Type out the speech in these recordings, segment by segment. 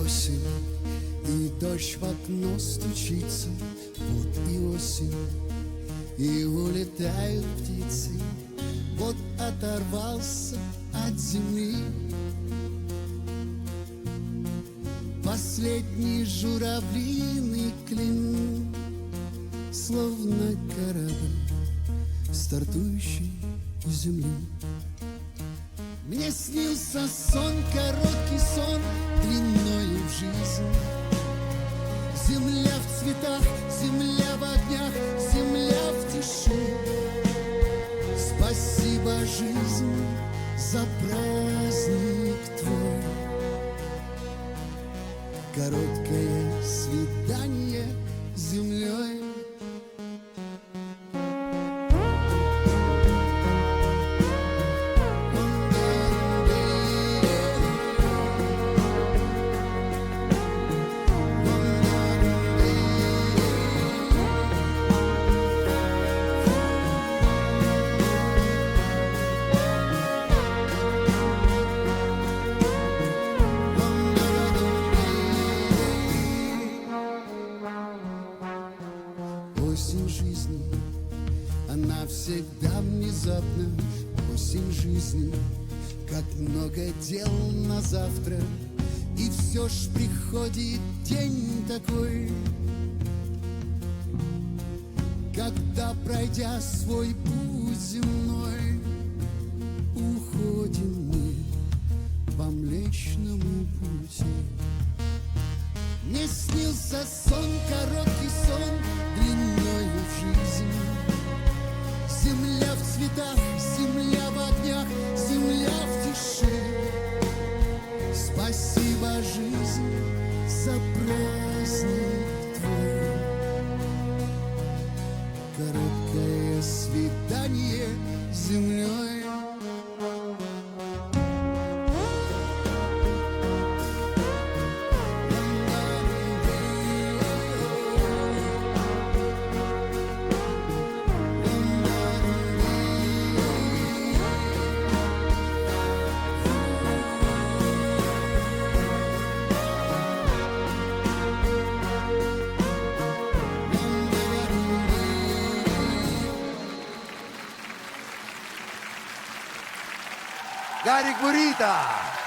осень, и дождь в окно стучится, вот и осень, и улетают птицы, вот оторвался от земли последний журавлиный клин, словно корабль, стартующий из земли. Мне снился сон, короткий сон, длиною в жизнь. Земля в цветах, земля в огнях, земля в тиши. Спасибо, жизнь, за праздник твой. Короткое свидание с землей. Осень жизни, она всегда внезапна. Осень жизни, как много дел на завтра. И все ж приходит день такой, когда, пройдя свой путь земной, уходим мы по Млечному пути. Мне снился сон, короткий сон, длиною в жизнь. Земля в цветах, земля в огнях, земля в тиши. Спасибо, жизнь, за праздник твой. Короткое свидание с землей. Гарик Бурита!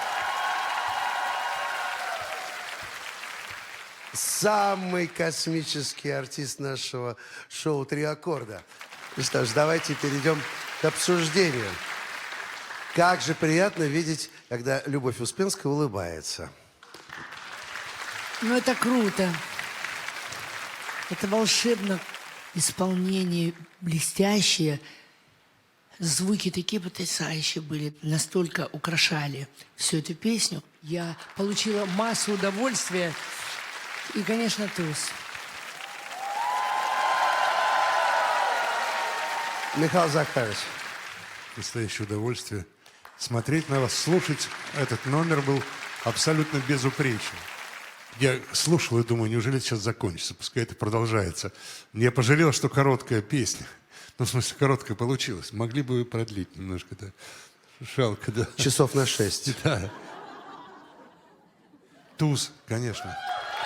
Самый космический артист нашего шоу «Три аккорда». Ну что ж, давайте перейдем к обсуждению. Как же приятно видеть, когда Любовь Успенская улыбается. Ну, это круто. Это волшебно. Исполнение блестящее. Звуки такие потрясающие были. Настолько украшали всю эту песню. Я получила массу удовольствия. И, конечно, туз. Михаил Захарович. Настоящее удовольствие. Смотреть на вас, слушать этот номер был абсолютно безупречен. Я слушал и думаю, неужели это сейчас закончится? Пускай это продолжается. Я пожалел, что короткая песня. Ну, в смысле, короткая получилась. Могли бы вы продлить немножко, да? Жалко, да. Часов на 6. Да. Туз, конечно.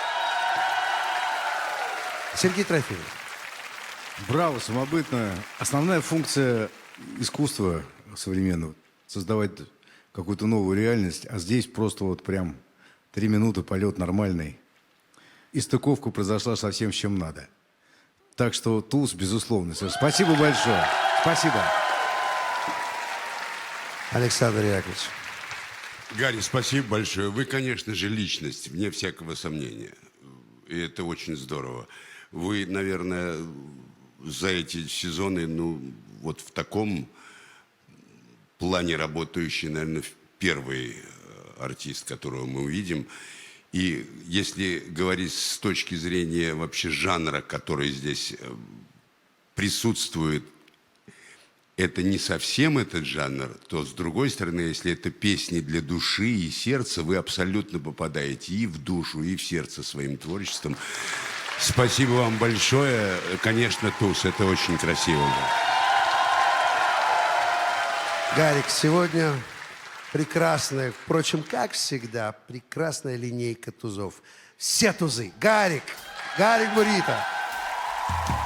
Сергей Трофимов. Браво, самобытно. Основная функция искусства современного — создавать какую-то новую реальность, а здесь просто вот прям 3 минуты полет нормальный. И стыковка произошла совсем с чем надо. Так что туз, безусловно. Спасибо большое. Спасибо. Александр Яковлевич. Гарри, спасибо большое. Вы, конечно же, личность, вне всякого сомнения. И это очень здорово. Вы, наверное, за эти сезоны, ну, вот в таком плане работающий, наверное, первый артист, которого мы увидим. И если говорить с точки зрения вообще жанра, который здесь присутствует, это не совсем этот жанр, то, с другой стороны, если это песни для души и сердца, вы абсолютно попадаете и в душу, и в сердце своим творчеством. Спасибо вам большое. Конечно, туз, это очень красиво. Гарик, сегодня прекрасная, впрочем, как всегда, прекрасная линейка тузов. Все тузы. Гарик Бурита.